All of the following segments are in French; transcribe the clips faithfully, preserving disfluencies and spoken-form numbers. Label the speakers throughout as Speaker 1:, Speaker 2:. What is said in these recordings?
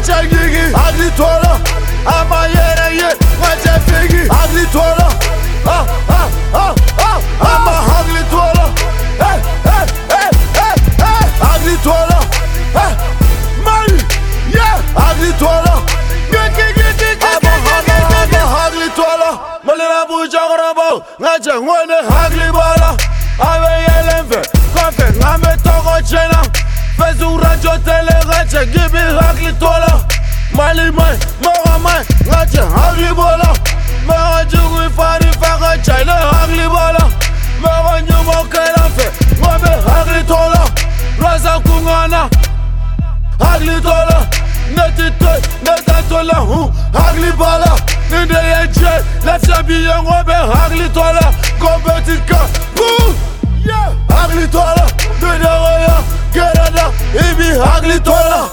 Speaker 1: ngacha gigi Aglitola Ama yere ye ngacha figi Aglitola Ah ah ah ah Ama Aglitola Hey hey hey hey hey Aglitola Hey Mali Yeah Aglitola Gigi gigi gigi gigi Aglitola Malina buja grabo ngacha ngone Aglibola Ave yelenfe Kofe ngame toko chena Fezura jotele ngacha gibi Aglitola Mali mai Moga mai ngacha Aglibola Moga jugui fari faka china Aglibola Moga nyumo kelanfe Ngome Aglitola Raza kungana Aglitola Neti toy Neta tola hu Aglibola Ninde yeche Lefse biye ngome Aglitola Kompetika Pou Yeah Aglitola Ninde goya Gerada Ibi Aglitola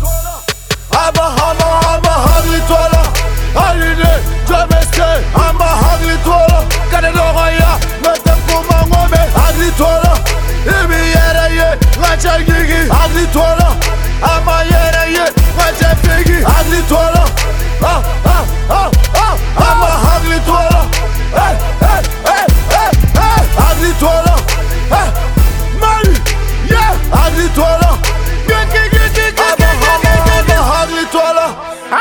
Speaker 1: Aba aba aba Aglitola Aline Jameske Aba Aglitola Kade goya Nete kuma ngome Aglitola Ibi yere ye Ngacha gigi Aglitola Ama yere ye Ngacha figi Aglitola Ah ah ah ah Ama Aglitola Hey hey hey hey hey Aglitola Hey Mali Yeah Aglitola Gigi gigi gigi gigi Aglitola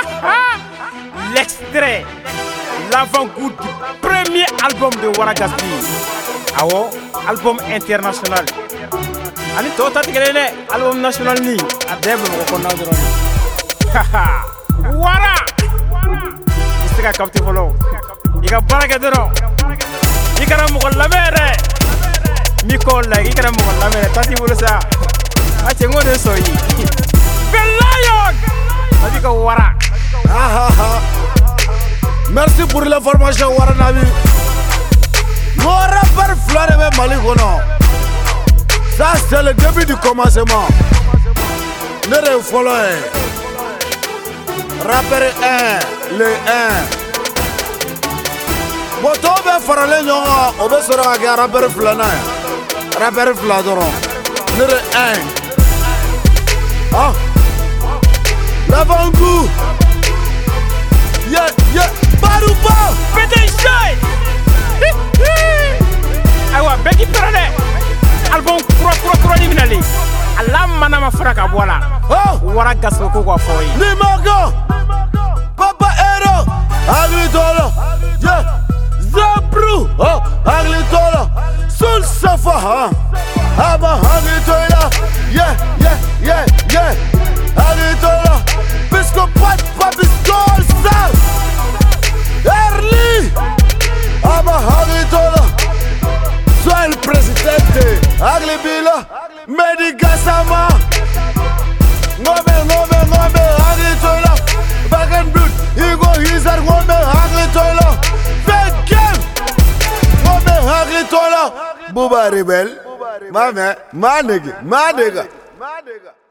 Speaker 2: L'extrait, l'avant-goût du premier album de Wara Gaspi. Awo, album international. Ani tota tikelele album national ni. Adebe mo konna dron. Haha. Wara. Istika kapti follow. Iga baraka dron. Ikara mo lamere. Mi kolla ikara mo lamere tati bulusa. Ache ngone soyi. Belayon. Adika Wara.
Speaker 1: Ah, ah, ah. Merci pour l'information Wara Nabi. Mon rappeur Flore be Mali kono. Ça c'est le début du commencement. Nere follow rappeur un, le un. Boto be farale nyonga, obe sora ga rappeur Flana. Rappeur Fladoro. Nere un. Ah. L'avant-goût. Yeah, yeah, Baruba!
Speaker 2: Pété Awa, Becky Perale! Album Kuro Kuro Kuro Niminali! Alam Manama Fraka Bola!
Speaker 1: Oh!
Speaker 2: Wara Gasoko Wafoi!
Speaker 1: Nimago! Papa Hero! Aglitola! Yeah! Zabru! Oh! Aglitola! Sul Safa! Huh? Aba Aglitola! Yeah, yeah, yeah, yeah! Aglitola! Pisco Pat Papiscol Sal! Early! Aba Aglitola! Sois le presidente! Aglibila! Medigasama! Ngome, ngome, ngome! Aglitola! Back and blood! Igo Hizar ngome! Aglitola! Fake game! Ngome Aglitola! Buba Rebel! Ma man! Ma nigga! Ma nigga!